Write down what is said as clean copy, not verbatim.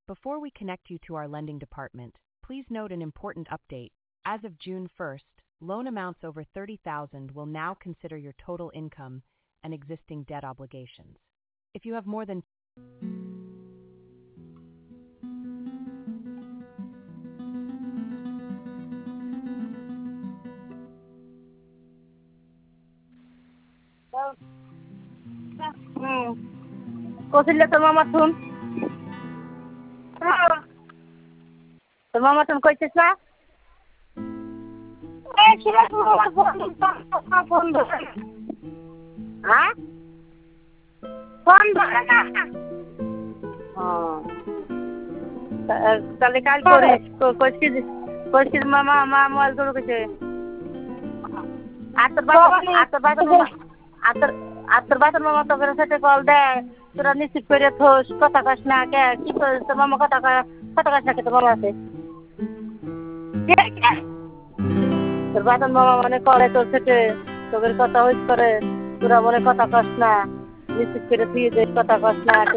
Before we connect you to our lending department, please note an important update. As of June 1st, loan amounts over $30,000 will now consider your total income and existing debt obligations. If you have more than Kaushalya তোর মামা শুন তোর মামা শুন কইছিস না phone ধরে হ্যাঁ ফোন ধরে না তাহলে কাল করিস কইছিস মামা মোবাইল তোর কাছে আর তোর বাসার মামা তোকে সাথে কল দেয় তোরা নিশ্চিত করে থোস কথা কাস না কে কি করিস তোর মামা কথা কাস না কে তোর মামা আছে তোর বাসার মামা মনে করে তোর সাথে তোদের কথা হইস করে তোরা মনে কথা কাস না নিশ্চিত করে তুই কথা কাস না